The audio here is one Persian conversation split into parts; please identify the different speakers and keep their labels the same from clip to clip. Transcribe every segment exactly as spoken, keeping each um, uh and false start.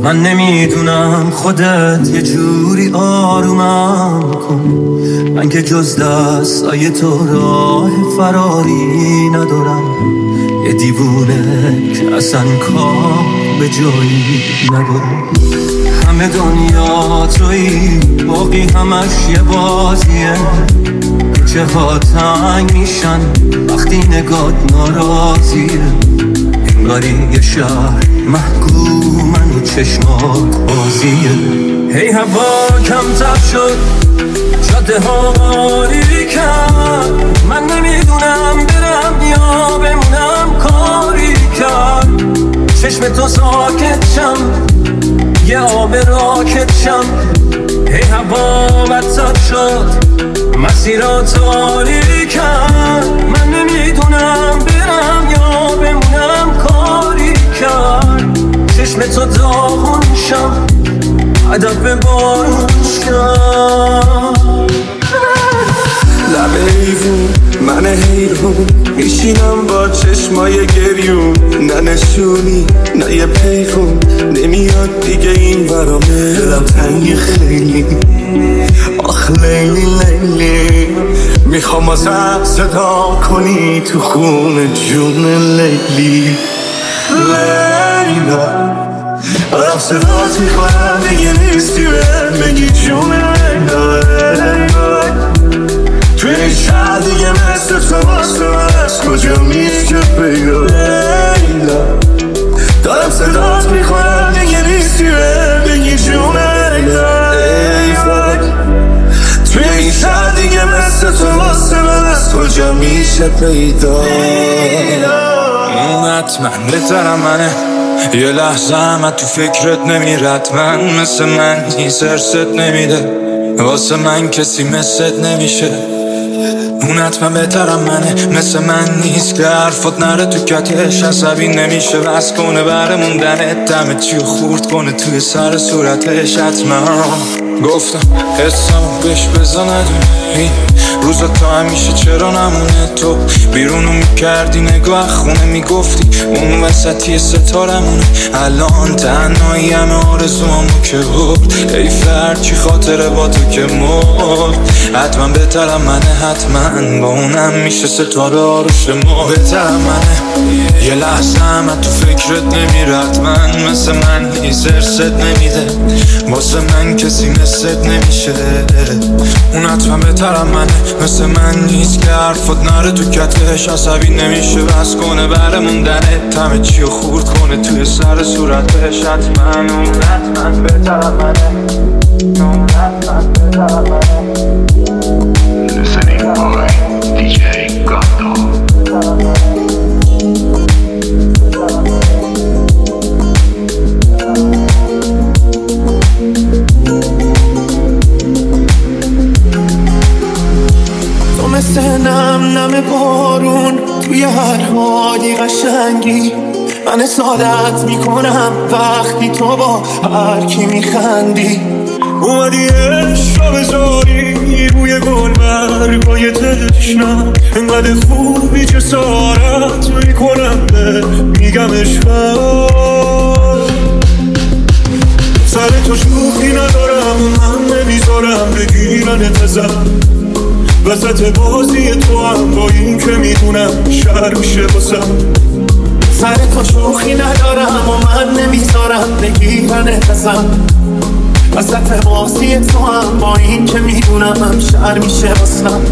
Speaker 1: من نمیدونم خودت یه جوری آرومم کن، من که جز دستای تو راه فراری ندارم. یه دیوونه که اصلا کار به جایی ندارم. همه دنیا تویی، باقی همش یه بازیه. چه ها تنگ میشن وقتی نگات ناراضیه. انگاری یه شهر محکومن و چشمات بازیه. هی هوا کمتر شد، جاده ها باریکن، من نمیدونم برم یا بمونم کاری کرد. چشم تو ساکت شم، یه آب راکت شم. هی هوا بدتر شد، مسیرات باریکن، من نمیدونم برم یا بمونم کاری کرد. چشم تو داغون شم، هدف باروش کرد.
Speaker 2: لبه ایوون من حیرون میشینم با چشمای گریون، نه نشونی نه یه پیغون نمیاد دیگه این برامه. دلم تنگی خیلی، آخ لیلی لیلی، میخوام ازت صدا کنی تو خون جون لیلی. لیلا آرام صدات میخوام دیگه نیستی به بگی جون لیلا. توی این شهر دیگه مثل تو واسه من از کجا میشه پیدا. لیلا دارم صدات میخوام دیگه نیستی به بگی جون لیلا. توی این شهر دیگه مثل تو واسه من از کجا میشه پیدا.
Speaker 3: حتما بهترم منه، یه لحظه هم تو فکرت نمیرد. من مثل من نیست، ارست نمیده واسه من کسی مثلت نمیشه. اون حتما بهترم منه، مثل من نیست که حرفات نره تو کتش. عصبی نمیشه بس کنه بره موندنت، دمه چیو خورد کنه توی سر صورتش. حتما گفتم حسامو بهش بزا ندونی، روزا تا همیشه چرا نمونه. تو بیرونو میکردی نگاه خونه میگفتی اون وسطی ستارمونه. الان تنهایی همه آرزوامو که برد، ای فرد چی خاطره با تو که مرد. حتما بهترم منه، حتما با اونم میشه ستاره آروش ما. بهترم منه، یه لحظه هم تو فکرت نمیرد. من مثل من نیست، ارست نمیده واسه من کسی مثلت نمیشه. اون حتما بهترم منه، مثل من نیست که حرفات نره تو کتش. عصبی نمیشه بس کنه بره موندنت، همه چیو خورد کنه توی سر صورتش. حتما اون حتما بهترم منه، اون حتما بهترم منه.
Speaker 4: Listening by دی جی Gato.
Speaker 2: تو مثل نم نم بارون توی هر حالی قشنگی، من سعادت میکنم وقتی تو با هر کی میخندی. اومدی عشق بذاری روی گل برگای تشنم، انقدر خوبی جسارت میکنم به میگم عشقم. سر تو شوخی ندارم، من نمیذارم بگیرنت ازم. وسط بازی تو هم با این که میدونم شهر میشه باسم. سر تو شوخی ندارم و من نمیذارم بگیرنت ازم. وسط بازی تو هم با این که میدونم شهر میشه باسم.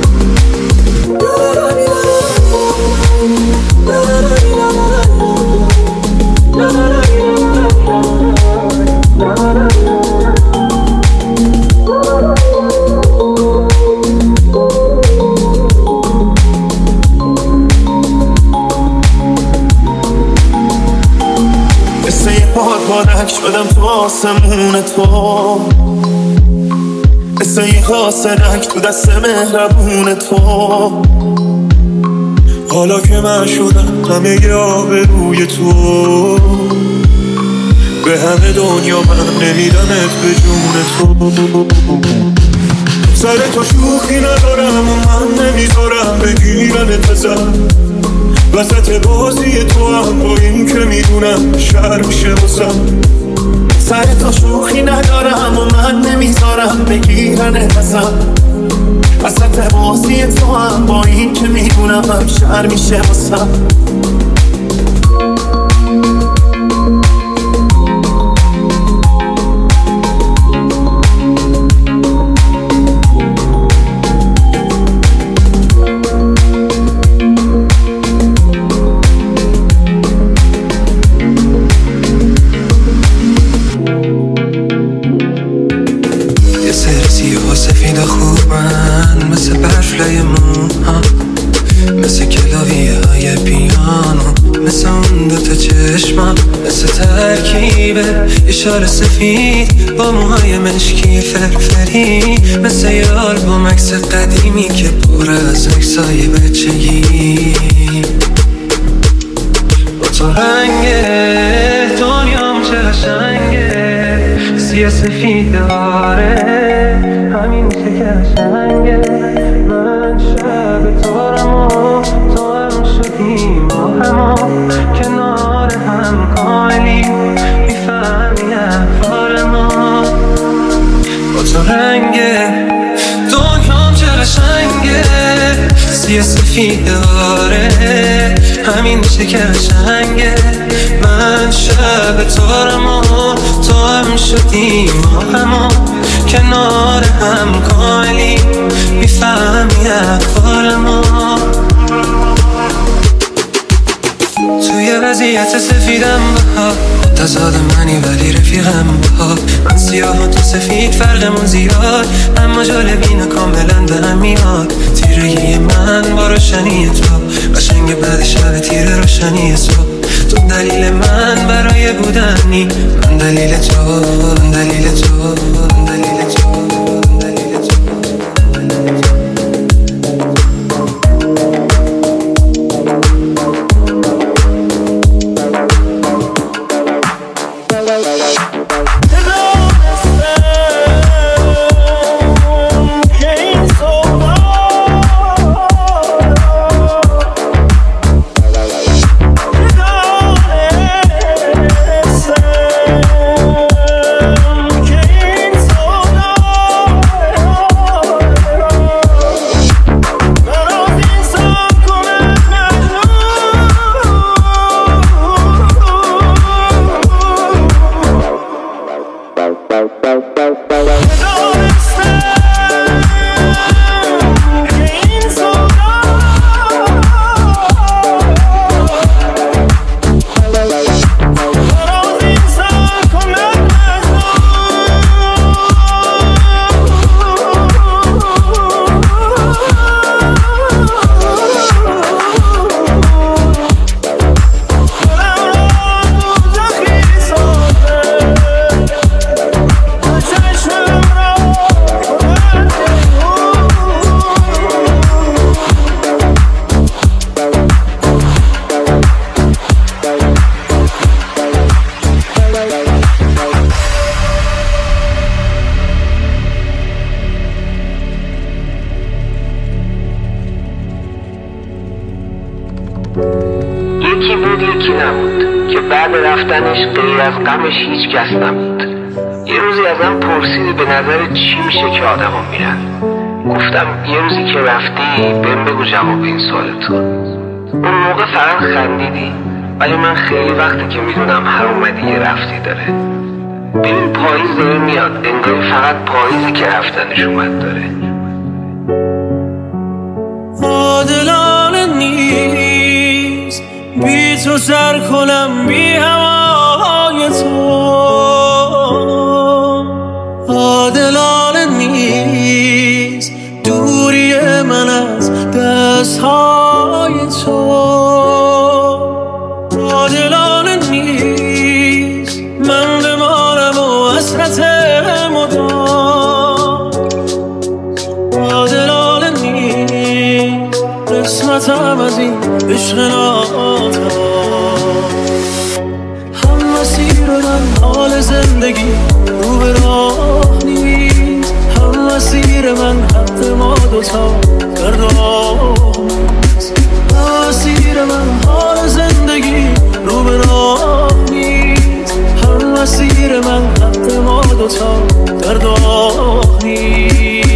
Speaker 2: مثل یه باد بادک شدم تو آسمون تو، مثل یه خاصنک تو دست مهربون تو. حالا که من شدم همه ی آبروی تو، به همه دنیا من نمیدمت به جون تو. سر تو شوخی ندارم و من نمیذارم بگیرنت ازم. وسط بازی تو هم با این که میدونم شهر میشه باسم. سرم بگیرن ازم وسط بازی تو هم با این که میدونم هم شر میشه واسم
Speaker 1: سفید خوبن مثل برف لای موها مثل کلاویه های پیانو مثل اون دوتا چشما مثل ترکیب یه شال سفید با موهای مشکی فرفری مثل یه آلبوم عکس قدیمی که پر از عکسای بچگی با تو رنگه دنیام چه قشنگه سیاه سفید داره همین که قشنگه من شب تارم و تو هم شدیم با همو کنار هم کالی میفهمی احوال ما با تو رنگه دنیام چه قشنگه سیاه سفید داره همین که قشنگه من شب تارم و تو هم شدیم با همو کنار هم کالی میفهمی احوال ما توی وضعیت سفیدم بها تضاد منی ولی رفیقم بها من سیاه و تو سفید فرقمون زیاد اما جالبینه کاملا به هم میاد تیرگی من با روشنی تو قشنگ بعد شب تیر روشنی صبح تو دلیل من برای بودنی من دلیل تو من دلیل تو من دلیل تو
Speaker 5: یکی بود یکی نبود که بعد رفتنش غیر از غمش هیچ کس نبود. یه روزی ازم پرسیدی به نظر چی میشه که آدم ها میرن. گفتم یه روزی که رفتی بهم بگو جواب این سوال تو. اون موقع فقط خندیدی، ولی من خیلی وقتی که میدونم هر اومدی یه رفتی داره. ببین پاییز داره میاد، انگاری فقط پاییزی که رفتنش اومد داره.
Speaker 1: عادلانه نیست بی تو سر کنم بی هوای تو، عادلانه نیست دوری من از دستهای تو، عادلانه نیست من بمانم و حسرت مدام، عادلانه نیست قسمتم از این عشق ناتمام. هم مسیر من حال زندگی رو به راه نیست، هم مسیر من حق ما دوتا در راه نیست، هم مسیر من حال زندگی رو به راه نیست، هم مسیر من حق ما دوتا
Speaker 2: درد آهی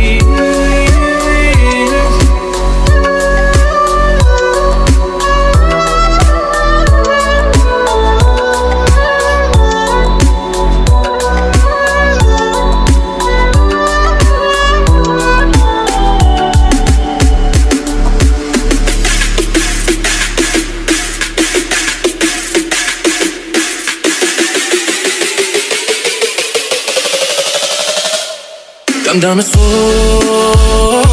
Speaker 2: دم دم صبح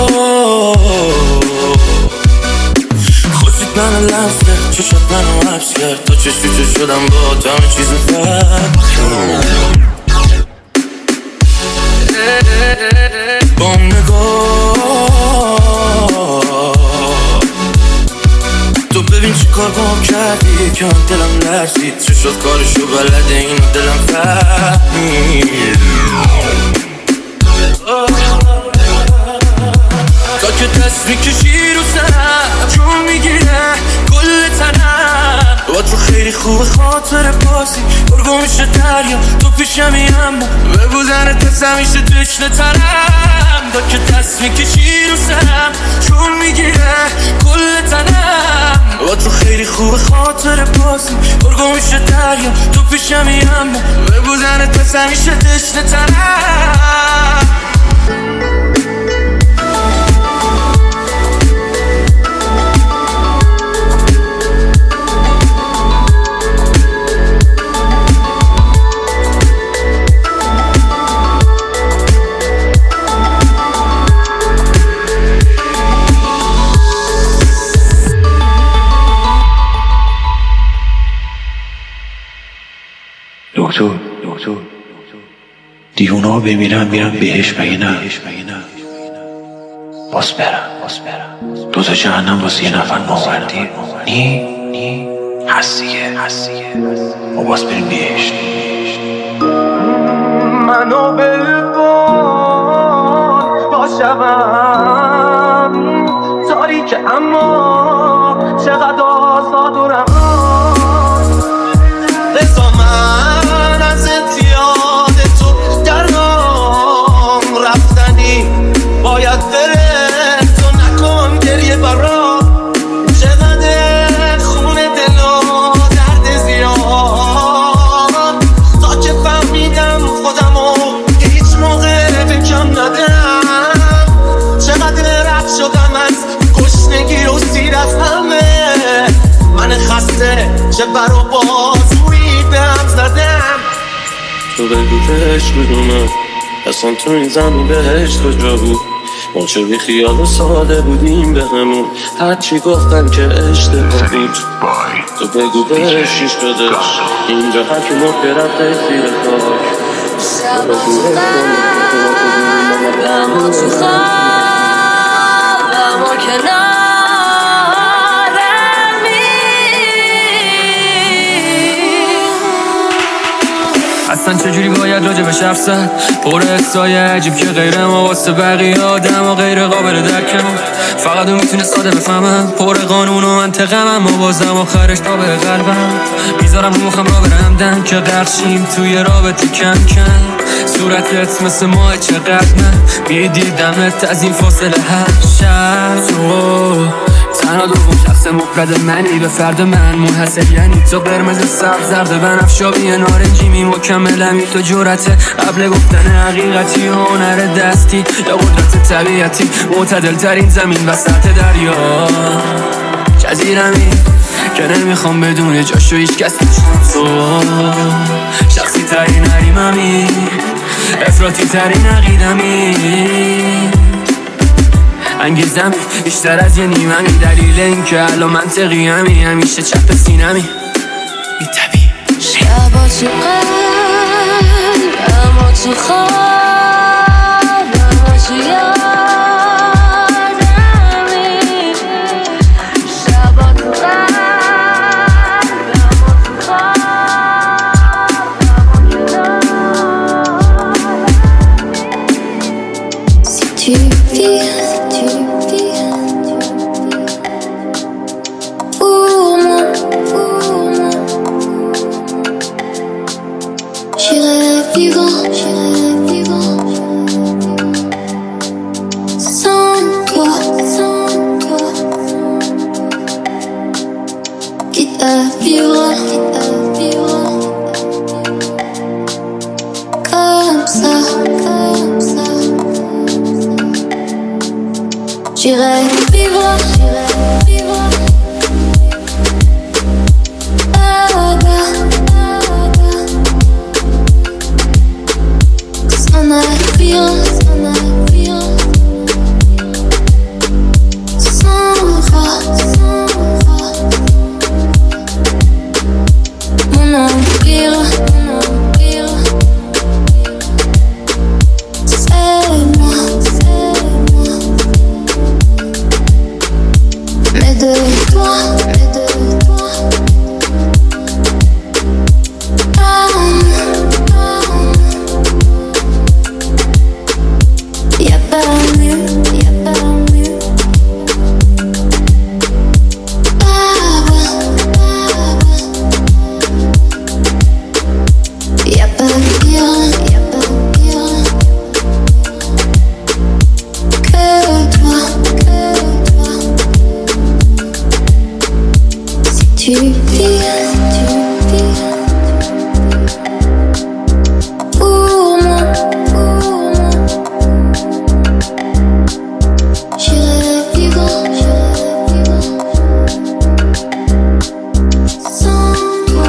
Speaker 2: خوشید من لحظه چشت منو حبس کرد تا چش تو چش شدم با همه چیز فرد با اون نگاه تو ببین چی کار با هم کردی که هم دلم لرزید چه شد کارشو بلده اینو دلم فهمید تا که دست میکشی رو سرم جون میگیره کل تنم با تو خیلی خوب خاطر بازی برگو میشه دریا تو پیشمی اما به بودن دستم میشه تشنه ترم تا که دست میکشی رو سرم جون میگیره کل تنم با تو خیلی خوب خاطر بازی برگو میشه دریا تو پیشمی اما به بودن دستم میشه تشنه ترم
Speaker 6: دکتر دکتر دیوونه ها بمیرن میرن بهش مگه نه باز برم باز برم دو تا جهنم واسه یه نفر ماوردی نی نی هستیه هستیه ما باز بریم بهش
Speaker 2: منو بلکن با شبم تاریک اما چقدر آزاد و رها رضا من از اتیاد تو در نام رفتنی باید بره تو نکن گریه برا چقدر خون دل و درد زیاد تا که فهمیدم خودمو هیچ موقع بکم ندم چقدر رفت شدم از گشنگی و سیر از همه من خسته چه بر و بازویی بهم زدم تو بگو بهش بدونم اصلا تو این زمین بهش کجا بود ما چه بی خیال و ساده بودیم به همون هرچی گفتن که اشتباه بود تو بگو بهش شیش بدش اینجا هرکی موقع رفته زیر خاک
Speaker 7: شب تو قلبم و تو خوابم و کنارمی
Speaker 1: اصلا چجوری باید راجع به حرف زد پر احسای عجیب که غیر ما واسه بقیه آدم و غیر قابل درکم فقط اون میتونه ساده بفهمم پر قانون و منطقم اما بازم آخرش تا به قلبم میذارم رو مخم را برم دن که قرشیم توی رابطه کم کم صورتت مثل ماه چقدر من میدیدمت از این فاصله هر شب تو تنها دوم شخص مفرد منی به فرد من منحصر یعنی تو قرمز سبز زرد بنفشابی نارنجی می مکملمی تو جرأت قبل گفتن حقیقتی هنر دستی یا قدرت طبیعتی معتدل ترین زمین وسط دریا جزیرمی که نمیخوام بدون جاشو هیچ کس نشون تو شخصی ترین حریممی افراطی ترین عقیدمی انگیزم بیشتر از یه نیممی دلیل این که الان منطقی همی همیشه چپ سینمی بی طبیع
Speaker 7: شبا تو قلبم و تو خوابم و تو یادمی شبا تو قلبم و تو خوابم و کنارمی Si tu vis J'irai vivant, j'irai vivant. comme ça, comme ça. J'irai vivre, j'irai vivre là-bas, là-bas. Sans navire, sans navire. Sans voix, sans voix. Mon empire, mon empire. C'est moi, c'est moi. Mais de toi, mais de toi. Ah, ah. Y'a pas mieux, y'a pas mieux. Là-bas, là-bas. Y'a pas pire, y'a pas pire que toi, que toi. Si tu vis, si tu vis pour moi, pour moi, j'irai vivre, j'irai vivre sans toi.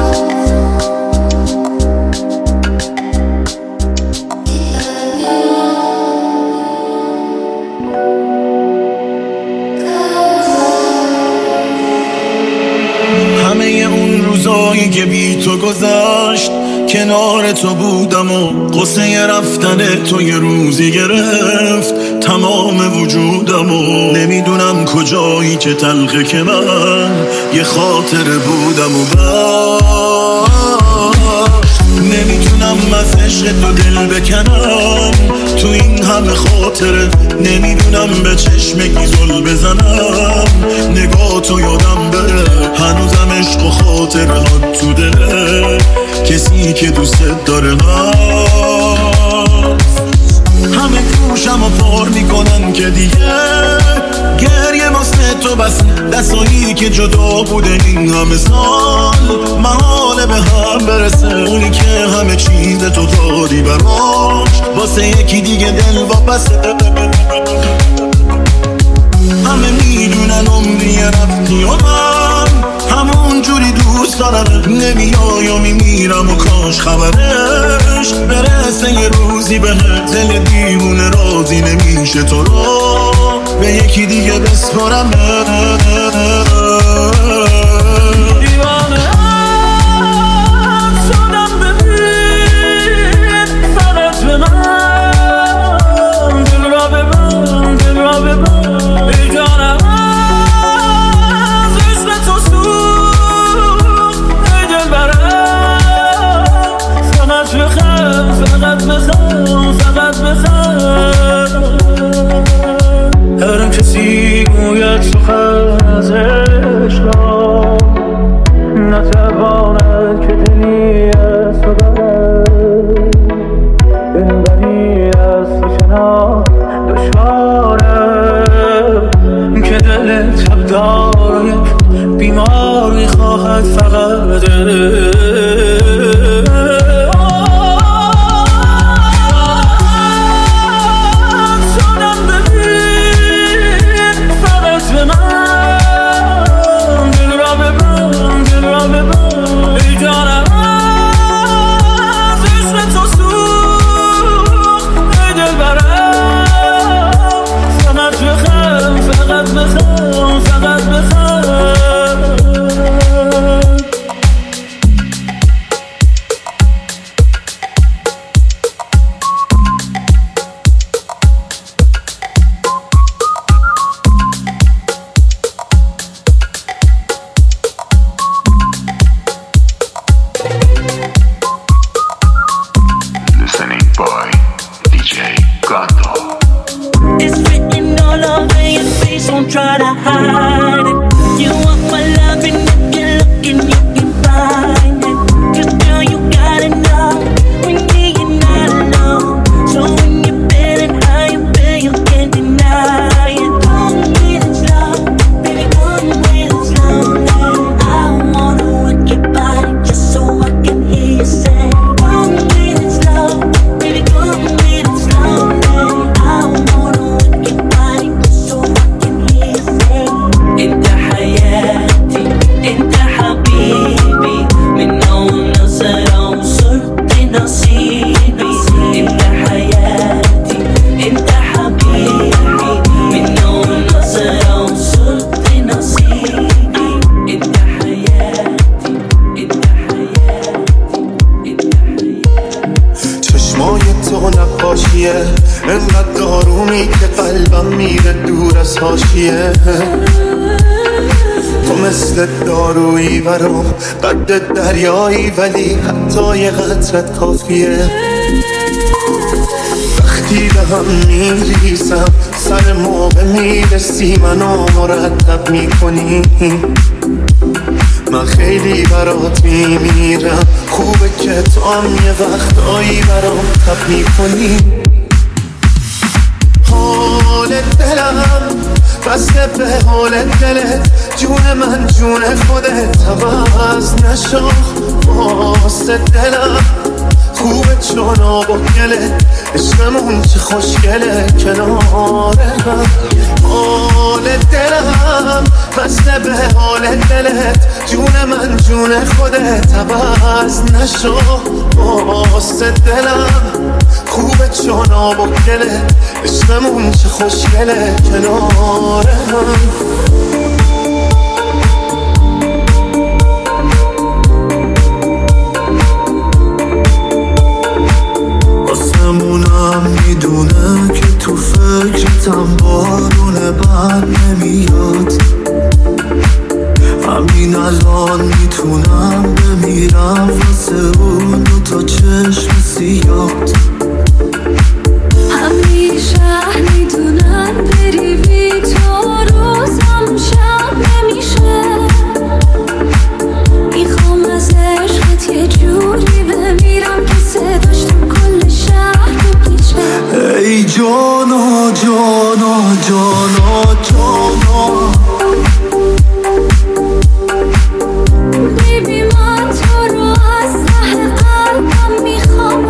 Speaker 2: همه اون روزایی که بی تو گذشت کنار تو بودم و قصه رفتن تو یه روزی گرفت تمام وجودم و نمیدونم کجایی که تلخه که من یه خاطره بودم و بس نمیتونم از عشق تو دل بکنم تو این همه خاطره نمیدونم به چشمکی زل بزنم نگاه تو یادم بره هنوزم عشق و خاطره ها تو دله کسی که دوست داره هست همه گوشم و پار میکنن که دیگه گریه واسه تو بس دستایی که جدا بوده این همه سال محاله به هم برسه اونی که همه چیز تو داری براش واسه یکی دیگه دل واپسه همه میدونن عمری رفتی و من همون جوری دوست دارم نمیای و میمیرم و کاش خبرش برسه یه روزی به دل دیوونه راضی نمیشه تو رو به یکی دیگه بسپارم دیوانه هم شدم ببین فقط به من دل را ببن دل را ببن ای جانم از عشق تو سوخت ای دل برم فقط بخم فقط بخم فقط بخم هر کسی گوید سخن از عشق را نتواند که دلی از تو برد بنبری از تو چنان دشواره که دل تبدار یک بیمار میخواهد فقط
Speaker 8: Baby, come
Speaker 2: نقاشیه، انقدر دارومی که قلبم میره دور از حاشیه. تو مثل دارویی برام قد دریایی، ولی حتی یه قطرت کافیه. وقتی به هم میریزم سر موقع میرسی منو مرتب میکنی. من خیلی برات میمیرم، خوبه که تو هم یه وقتایی برام تب میکنی. حال دلم بسته به حال دلت، جون من جون خودت عوض نشو واسه دلم. خوبه چون آب و گله، عشقمون چه خوشگله کنار هم. حال دلم بسته به حال دلت، جون من جون خودت عوض نشو واسه دلم. خوبه چون آب و گله، عشقمون چه خوشگله کنار هم. آسمونم میدونه که تو فکرتم بارون بد نمیاد. همین الان میتونم بمیرم واسه اون دو تا چشم سیاد.
Speaker 7: همیشه میدونم بری بی تو روزم شب نمیشه. میخوام از عشقت یه جوری بمیرم که صداش تو کل شهر بپیچه.
Speaker 2: ای جانا جانا جانا جانا،
Speaker 7: بیبی من تو رو از ته قلبم میخوام.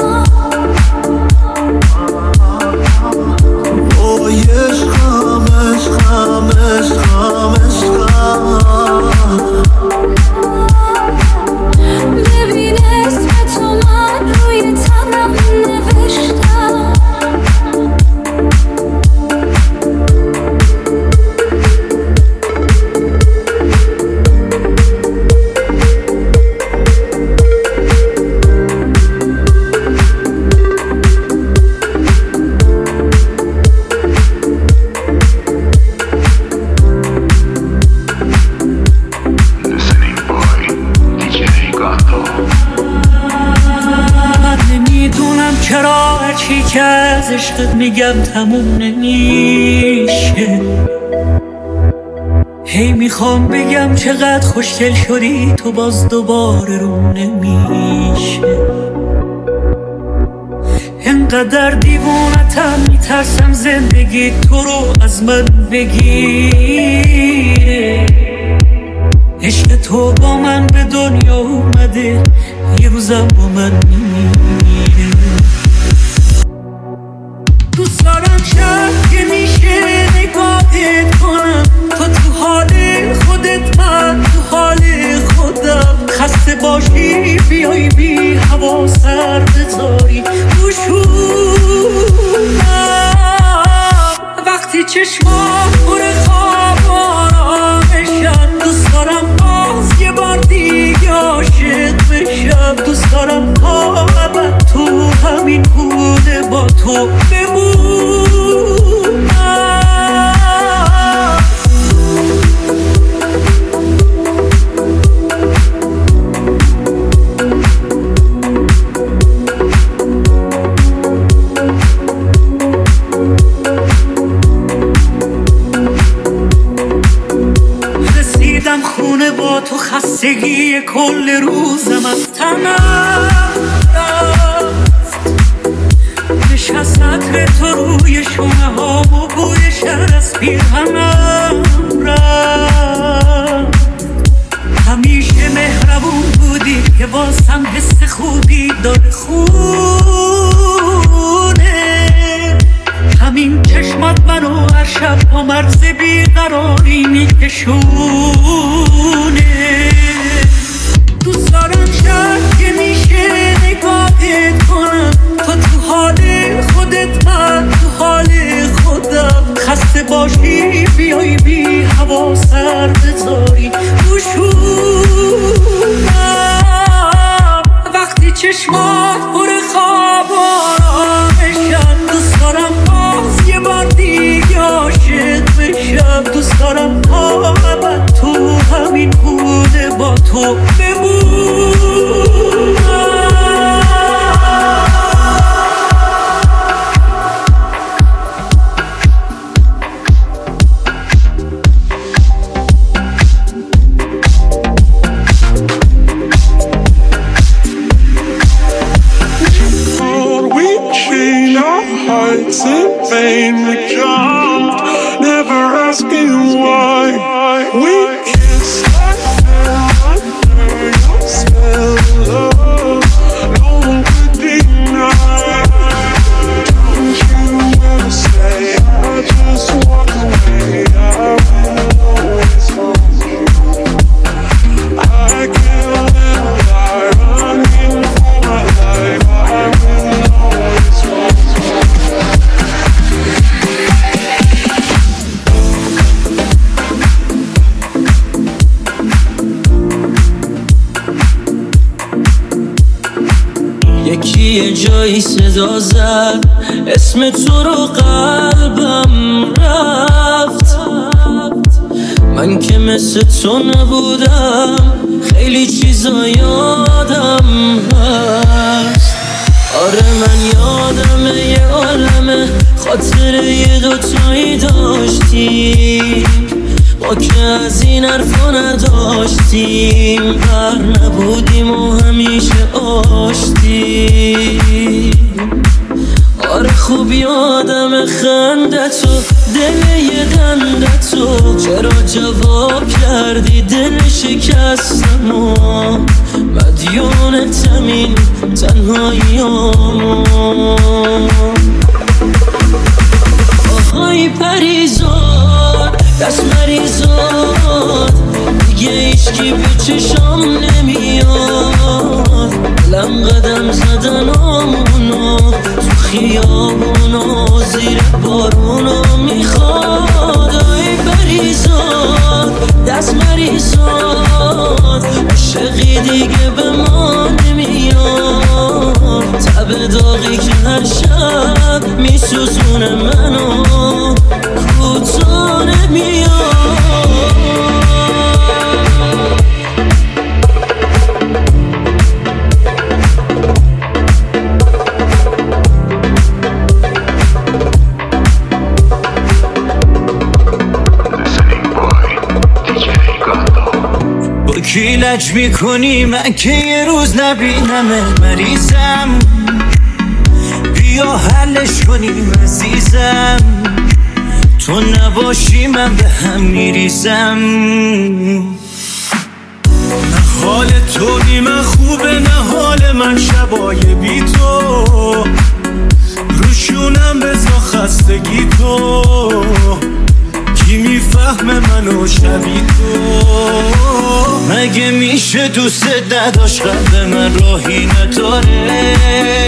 Speaker 2: وای عشقم عشقم عشقم عشقم.
Speaker 7: ببین اسم تو من روی تنم نوشتم.
Speaker 8: چی که از عشقت میگم تموم نمیشه. هی میخوام بگم چقدر خوشگل شدی تو، باز دوباره رو نمیشه. انقدر دیوونتم میترسم زندگی تو رو از من بگیره. عشق تو با من به دنیا اومده، یه روزم با من میمیره. دوست دارم شب که میشه نگاهت کنم، تو تو حال خودت من تو حال خودم. خسته باشی بیای بی هوا سر بذاری روشونم. وقتی چشمات پر خواب آرامشن، دوست دارم باز یه بار دیگه عاشق بشم. دوست دارم تا ابد تو همین خونه با تو بمونم. رسیدم خونه با تو، خستگی کل روزم از تنم رفت. نشست عطر تو روی شونه هام و بوی شهر از پیرهنم رفت. همیشه مهربون بودی که واسم حس خوبی داره خونه. همین چشمات منو هر شب با مرز بیقراری میکشونه. دوست دارم شب که میشه نگاهت کنم، تو تو حال خودت من تو حال خودم. خسته باشی بیای بی هوا سر بذاری روشونم. وقتی چشمات پر خواب آرام تو بمونم.
Speaker 2: Hearts in vain, we jumped, never asking why. We kissed like fell under your spell of love. No one could deny. Don't you ever say I just walk away. I will always hold you. I can't let a lie running for my life. I will always hold you.
Speaker 8: یکی یه جایی صدا زد اسم تو رو قلبم رفت. من که مثل تو نبودم خیلی چیزا یادم هست. آره من یادمه یه عالمه خاطره یه دوتایی داشتیم ما که از این حرفا نداشتیم. بر نبودیم و همیشه آشتیم. آره خوب یادم خندتو دل یه دندتو چرا جواب کردی دل شکستمو. مدیون تمین تنهاییامو. آهای پریزاد دست مریزاد دیگه ایشکی به چشام نمیاد. دلم قدم زدن آمونو تو خیابونو زیر بارونو میخواد. آی پریزاد دست مریزاد عشقی دیگه به ما نمیاد. تب داغی که هر شب میسوزونه منو کوتا نمیاد. کی لج میکنی من که یه روز نبینمه مریضم. بیا حلش کنیم عزیزم. تو نباشی من به هم میریزم. نه حال تو بی من خوبه نه حال من شبای بی تو. روشونم بزا خستگی تو. کی میفهمه منو شبی تو. مگه میشه دوست نداشت قلب من راهی نداره.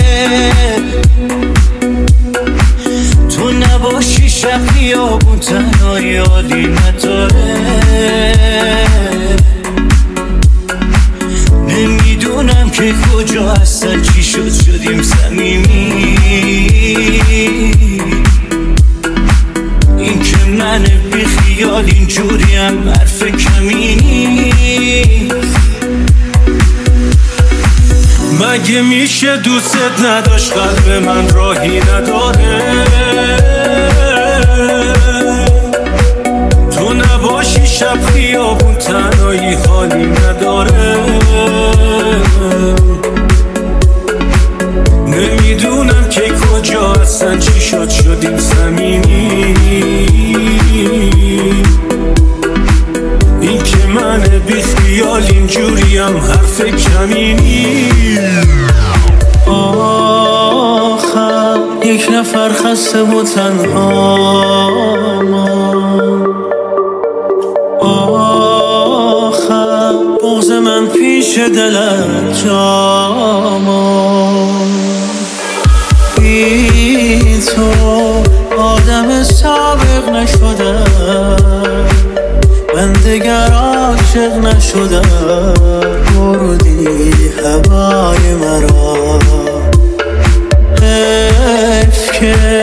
Speaker 8: تو نباشی شب خیابون تنهایی عالی نداره. نمیدونم که کجا هستن چی شد شدیم صمیمی. این که من بی خیال اینجوریم حرف کمینی. مگه میشه دوست نداشت قلب من راهی نداره. تو نباشی شب خیابون تنهایی حالی نداره. نمیدونم که کجا هستن چی شد شدیم صمیمی. این که من بی خیال اینجوریم حرف کمینی. آخر یک نفر خسته و تنها آخر بغض من پیش دلت جاما. بی تو آدم سابق نشدم. من دگر عاشق نشدم. بردی هوای مرا. حیف که